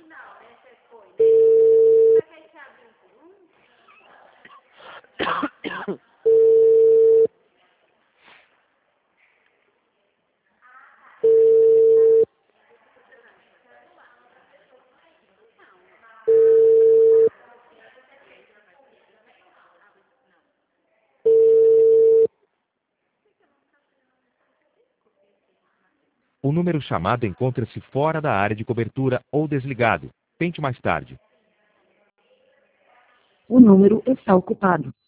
O número chamado encontra-se fora da área de cobertura ou desligado. Tente mais tarde. O número está ocupado.